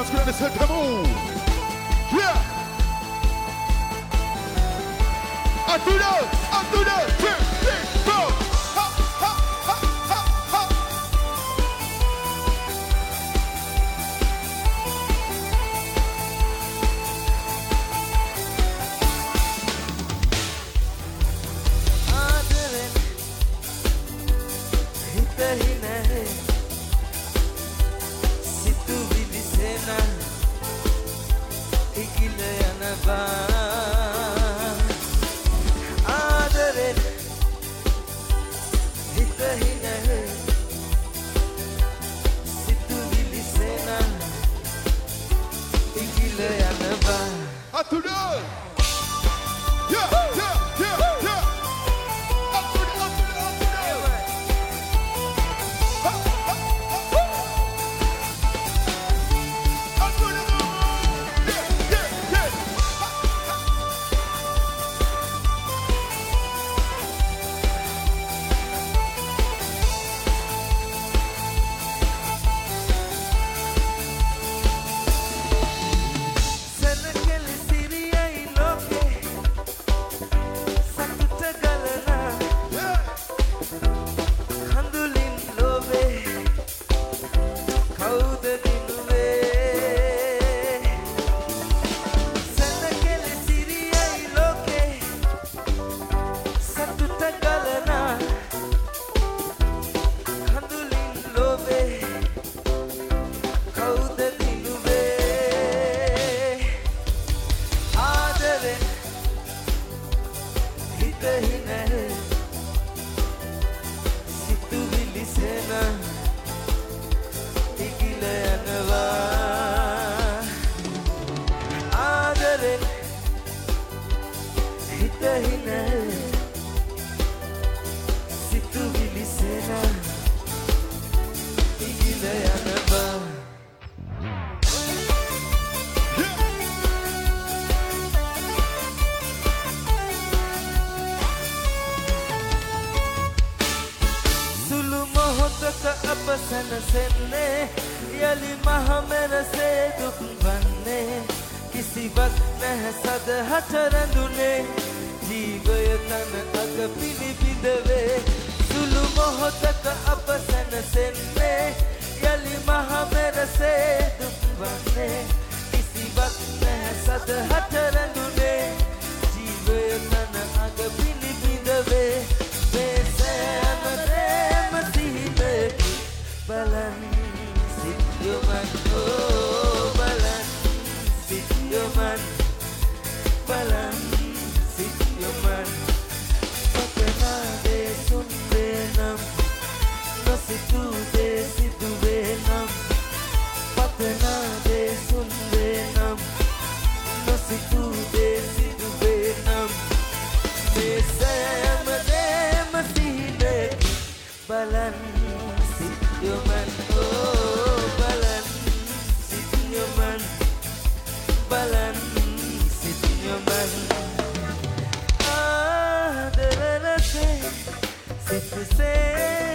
masculine, c'est come on. Yeah. À tout l'heure, 2, 3, 4. Ha, ha, ha, ha, ha. ආදරෙන් හිතෙහි නැහැ සිතුවිලි සෙන ඉකිල යනවා ආදරෙන් හිතෙහි නැහැ සිතුවිලි සෙන ඉකිල යනවා À tout l'heure. Yeah, yeah, yeah, yeah. À tout l'heure, à tout l'heure, à tout l'heure. Ha, ha, ha. À tout l'heure. Yeah, yeah, yeah. සනකෙලි සිරියයි ලෝකේ සතුට ගලනා කඳුලින් ලෝභේ කවුද දිනුවේ සනකෙලි සිරියයි ලෝකේ සතුට ගලනා කඳුලින් ලෝභේ කවුද දිනුවේ ආදරෙන් හිතෙහි නැහැ සිතුවිලි සෙන ඉකිල යනවා ආදරෙන් හිතෙහි නැහැ සිතුවිලි සෙන ඉකිල යනවා සුළු මොහොතක අප සැනසෙන්නේ යලි මහ මෙරසේ දුක් වන්නේ කිසිවක් නැහැ සදහට රැඳුනේ ජීවය තන අග පිළිබිඳවේ සුළු මොහොතක අප සැනසෙන්නේ යලි මහ මෙරසේ දුක් වන්නේ කිසිවක් නැහැ සදහට රැඳුනේ ජීවය තන අග පිළිබිඳවේ මේ සෑම දේම සිහිනකි බලන් සිත්යොමන් බලන් සිත්යොමන් බලන් සිත්යොමන් පතනා දේ සුන්දේ නම් නොසිතූ දේ සිදුවේ නම් පතනා දේ සුන්දේ නම් නොසිතූ දේ සිදුවේ නම් මේ සෑම දේම සිහිනකි බලන් සිත්යොමන් බලන් සිත්යොමන් බලන් සිත්යොමන් ආදරනසේ සිත්සේ